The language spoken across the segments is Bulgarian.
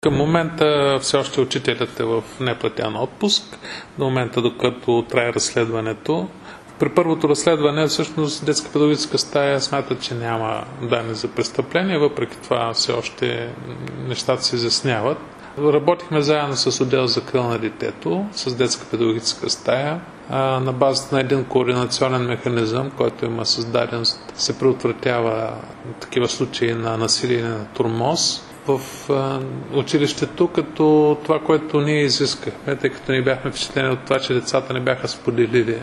Към момента все още учителят е в неплатен отпуск, до момента докато трае разследването. При първото разследване всъщност детска педагогическа стая смята, че няма данни за престъпление, въпреки това все още нещата се изясняват. Работихме заедно с отдел за закрила на детето, с детска педагогическа стая, на базата на един координационен механизъм, който има създаден, се предотвратява такива случаи на насилие и на тормоз в училището, като това, което ние изискахме, тъй като ни бяхме впечатлени от това, че децата не бяха споделили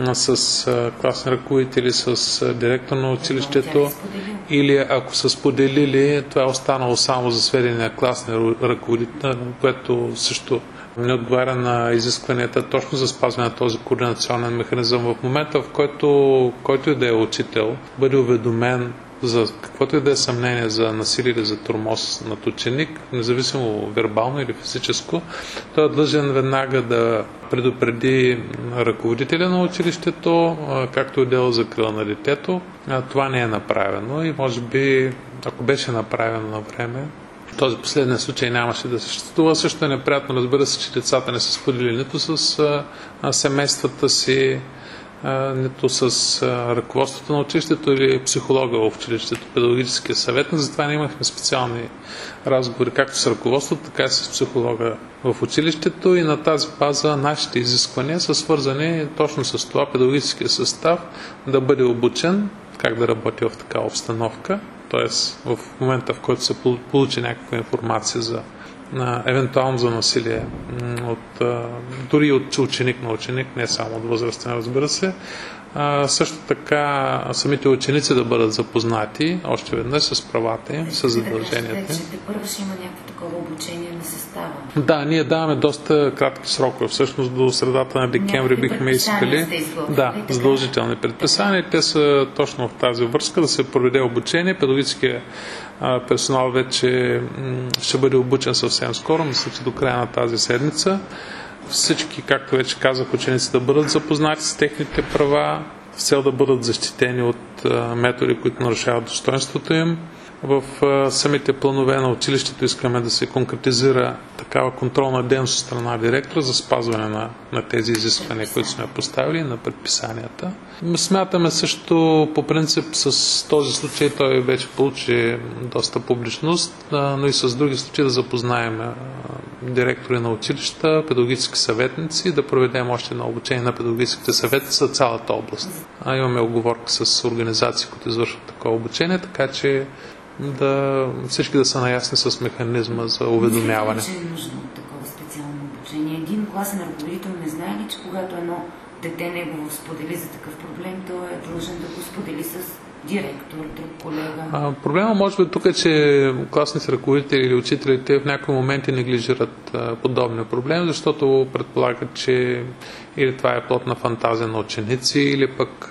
с класни ръководители, с директор на училището, или ако са споделили, това е останало само за сведение на класни ръководители, което също не отговаря на изискванията точно за спазване на този координационен механизъм. В момента, в който и да е учител, бъде уведомен за каквото и да е съмнение за насилие или за тормоз над ученик, независимо вербално или физическо, той е длъжен веднага да предупреди ръководителя на училището, както и отдел за закрила на детето. Това не е направено и може би, ако беше направено на време, този последния случай нямаше да съществува. Също е неприятно, разбира се, че децата не са споделили нито с семействата си, нито с ръководството на училището или психолога в училището, педагогическия съвет. Затова не имахме специални разговори както с ръководството, така и с психолога в училището и на тази база нашите изисквания са свързани точно с това педагогическия състав да бъде обучен как да работи в такава обстановка, т.е. в момента, в който се получи някаква информация за евентуално за насилие дори от ученик на ученик, не само от възрастен, разбира се. Също така самите ученици да бъдат запознати още веднъж с правата им, с задълженията. Ще първо ще има някакво такова обучение на състава. Да, ние даваме доста кратки срокове. Всъщност до средата на декември бихме искали задължителни предписания. Те са точно в тази връзка да се проведе обучение. Педагогическия персонал вече ще бъде обучен съвсем скоро, мисля, че до края на тази седмица. Всички, както вече казах, ученици да бъдат запознати с техните права, с цел да бъдат защитени от методи, които нарушават достоинството им. В самите планове на училището искаме да се конкретизира такава контролна дейност от страна на директора за спазване на тези изисквания, които сме поставили, на предписанията. Смятаме също по принцип с този случай, той вече получи доста публичност, но и с други случаи да запознаем директори на училища, педагогически съветници, да проведем още едно обучение на педагогическите съветници за цялата област. Имаме оговорка с организации, които извършват такова обучение, така че всички да са наясни с механизма за уведомяване. Мисля, че е нужно такова специално обучение. Един класен ръководител не знае ли, че когато едно дете негово сподели за такъв проблем, той е длъжен да го сподели с директор, друг колега? Проблема може би тук е, че класните ръководители или учителите в някои моменти неглижират подобни проблеми, защото предполагат, че или това е плод на фантазия на ученици, или пък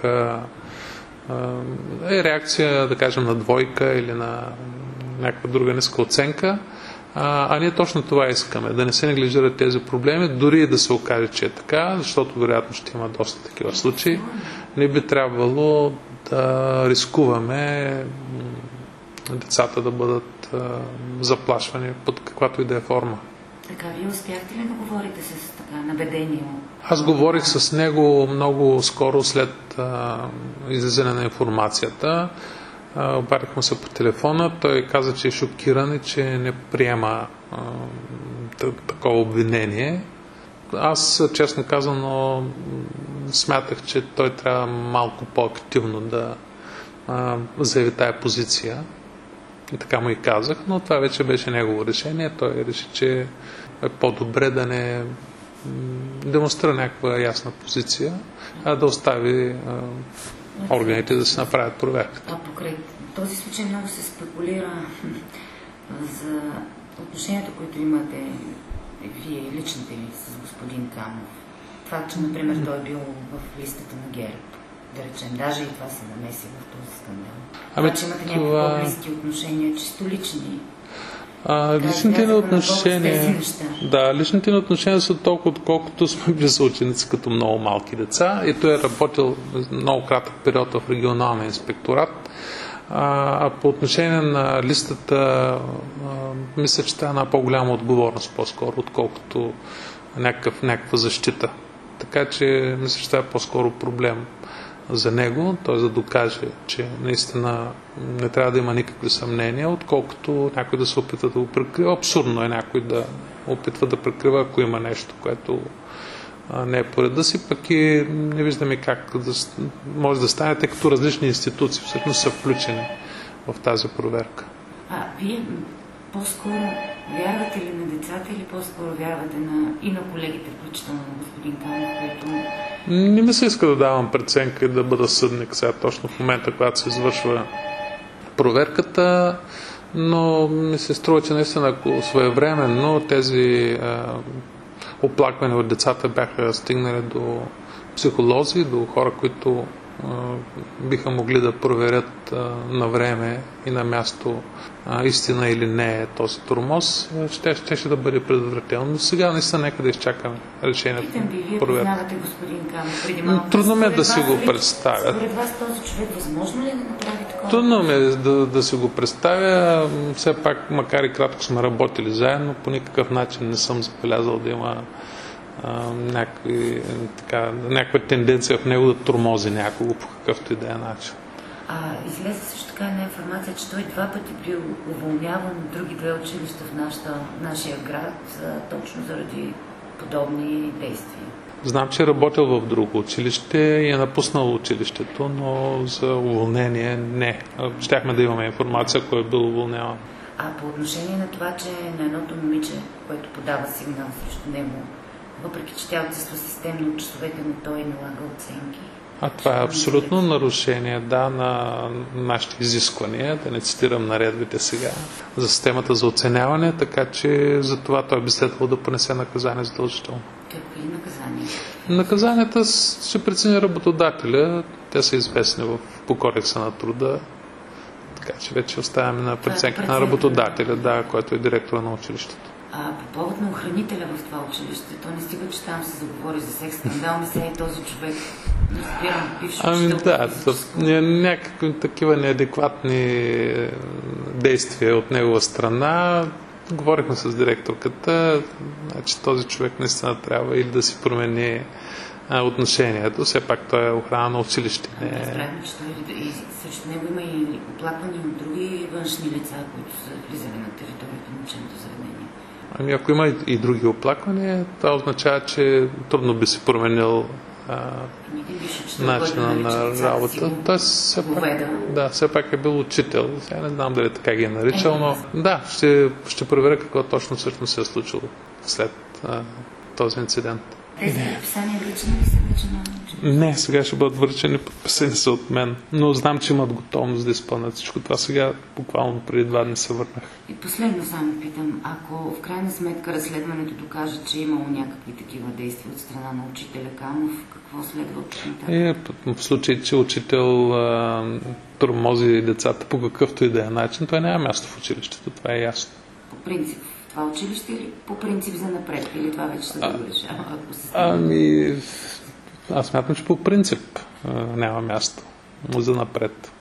е реакция, да кажем, на двойка или на някаква друга ниска оценка. Ние точно това искаме, да не се неглижират тези проблеми, дори и да се окаже, че е така, защото вероятно ще има доста такива случаи. Не би трябвало да рискуваме децата да бъдат заплашвани под каквато и да е форма. Така, вие успяхте ли да говорите с наведение? Аз говорих с него много скоро след излизане на информацията. Обадихме се по телефона. Той каза, че е шокиран и че не приема такова обвинение. Аз, честно казано, смятах, че той трябва малко по-активно да заяви тая позиция. И така му и казах, но това вече беше негово решение. Той реши, че е по-добре да не демонстрира някаква ясна позиция, а да остави органите да се направят проверката. Покрай този случай много се спекулира за отношенията, които имате вие личните ли с господин Камов. Факт, че, например, той е бил в листата на ГЕРБ, да речем, даже и това се намеси в този скандал. Че имате някакви по-близки отношения, чисто лични. Личните ни отношения са толкова, отколкото сме били съученици като много малки деца. И той е работил много кратък период в регионалния инспекторат. А по отношение на листата, мисля, че това е една по-голяма отговорност по-скоро, отколкото някаква защита. Така че мисля, че това е по-скоро проблем за него, т.е. да докаже, че наистина не трябва да има никакви съмнения, отколкото някой да се опитва да го прикрива. Абсурдно е някой да опитва да прикрива, ако има нещо, което не е по реда си, пък и не виждаме как може да стане, тъй като различни институции всъщност са включени в тази проверка. Вие по-скоро вярвате ли на децата или по-скоро вярвате и на колегите, включително на господин Камов, които... Не ми се иска да давам преценка и да бъда съдник сега точно в момента, когато се извършва проверката, но ми се струва, че наистина ако своевременно тези оплаквания от децата бяха стигнали до психолози, до хора, които биха могли да проверят на време и на място истина или не е този тормоз, ще да бъде предотвратено. Но сега наистина нека да изчакаме решението. Питам ви, вие познавате господин Камов преди малко. Трудно ми е да си го представя. Според вас този човек възможно ли да направи такова? Трудно ми е да си го представя. Все пак, макар и кратко сме работили заедно, по никакъв начин не съм забелязал да има някаква тенденция в него да тормози някого по какъвто и да е начин. Излезе също така една информация, че той 2 пъти бил уволняван от други 2 училища в нашия град, точно заради подобни действия. Знам, че е работил в друго училище и е напуснал училището, но за уволнение не. Щяхме да имаме информация, кой е бил уволняван. По отношение на това, че на едното момиче, което подава сигнал срещу него, въпреки че тя отсъства системно от часовете, но той налага оценки. Това е абсолютно нарушение, на нашите изисквания, да не цитирам наредбите сега, за системата за оценяване, така че за това той би следвало да понесе наказание задължително. Какви наказания? Наказанията ще прецени работодателя, те са известни по Кодекса на труда, така че вече оставяме на преценка на работодателя, който е директора на училището. По повод на охранителя в това училище, то не стига, че там се заговори за секс скандал, не сега и този човек. Не спирам бивши учител. Някакви такива неадекватни действия от негова страна. Говорихме с директорката, че този човек наистина трябва или да си промени отношението. Все пак той е охрана на училище. Разбрахме, че и срещу него има и оплаквания от други външни лица, които са влизали на територията на учебното заведение. Ако има и други оплаквания, това означава, че трудно би се променил начина на работа. Той все пак е бил учител. Сега не знам дали така ги е наричал, но ще проверя какво точно всъщност се е случило след този инцидент. Тези предписания връчени ли са вече на училище? Не, сега ще бъдат връчени, подписани са от мен. Но знам, че имат готовност да изпълнят всичко това. Сега буквално преди 2 дни се върнах. И последно само питам, ако в крайна сметка разследването докаже, че е имало някакви такива действия от страна на учителя Камов, какво следва от това? В случай, че учител тормози децата по какъвто и да е начин, той няма място в училището. Това е ясно. По принцип това училище или по принцип за напред? Или това вече се да решава? Аз смятам, че по принцип няма място за напред.